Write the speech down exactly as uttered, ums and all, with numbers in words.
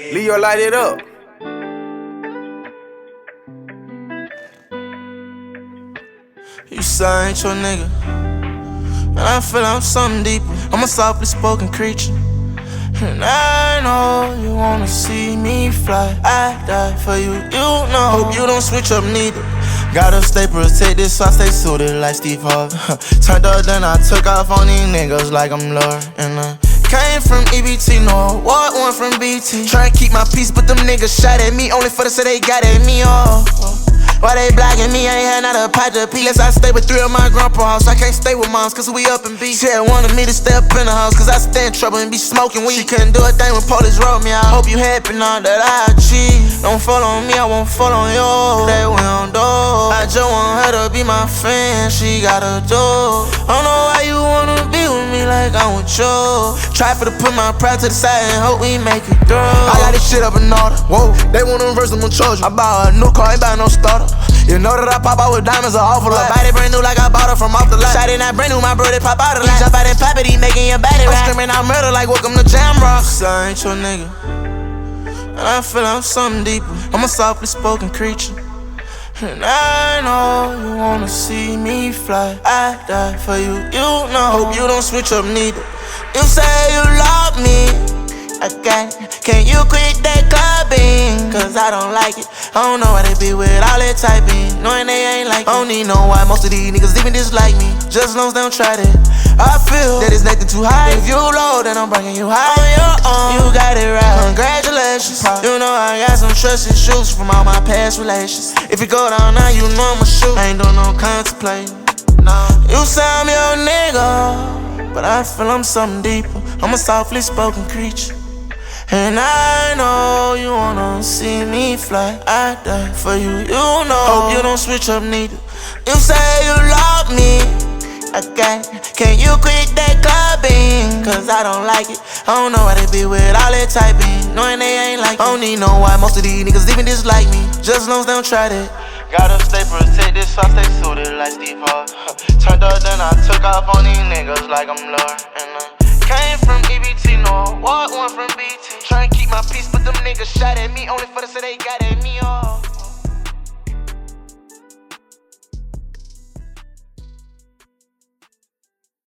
Leo, light it up. You say I ain't your nigga, and I feel I'm something deeper. I'm a softly spoken creature, and I know you wanna see me fly. I die for you, you know. Hope you don't switch up neither. Gotta stay protected, so I stay suited like Steve Harvey. Turned up, then I took off on these niggas like I'm Lord. And I came from E B T, no award, one from B T. Tryna keep my peace, but them niggas shot at me only for the say they got at me, oh. Why they blocking me? I ain't had not a pot to pee. Unless I stay with three of my grandpa house. I can't stay with moms cause we up in beach. She had wanted me to stay up in the house cause I stay in trouble and be smoking weed. She couldn't do a thing when police wrote me out. Hope you happy now that I achieve. Don't fall on me, I won't fall on you. That we don't do. I just want her to be my friend, she gotta do. I don't know why you wanna be with me like I want you. Try for to put my pride to the side and hope we make it through. I got this shit up in order. Whoa, they wanna reverse them on charge. I bought a new car, ain't buy no starter. You know that I pop out with diamonds are awful lot. Body brand new like I bought her from off the lot. Shot in that brand new, my bro, they pop out a lot. He jump out and pop it, he making your body rap. I'm screaming out murder like welcome to Jamrock. So I ain't your nigga, and I feel I'm something deeper. I'm a softly spoken creature, and I know you wanna see me fly. I die for you, you know. Hope you don't switch up neither. You say you love me, okay. Can you quit that clubbing? Cause I don't like it. I don't know why they be with all that typing, knowing they ain't like it. I don't need know why most of these niggas even dislike me. Just long as they don't try that. I feel that it's nothing too high. If you low, then I'm bringing you high on your own. You got it right, congratulations. You know I got some trust issues from all my past relations. If you go down now, you know I'ma shoot. I ain't doing no contemplating, no. You say I'm your nigga, but I feel I'm something deeper. I'm a softly spoken creature, and I know you wanna see me fly. I die for you, you know. Hope you don't switch up neither. You say you love me, okay. Can you quit that clubbing? Cause I don't like it. I don't know why they be with all that typing, knowing they ain't like it. I don't need know why most of these niggas even dislike me. Just long as they don't try that. Gotta stay protected, so I stay suited like Steve Harvey. Turned up, then I took off on these niggas like I'm Lord. And I came from E B T, no award, one from B T. Tryna keep my peace, but them niggas shot at me only for the say they got it.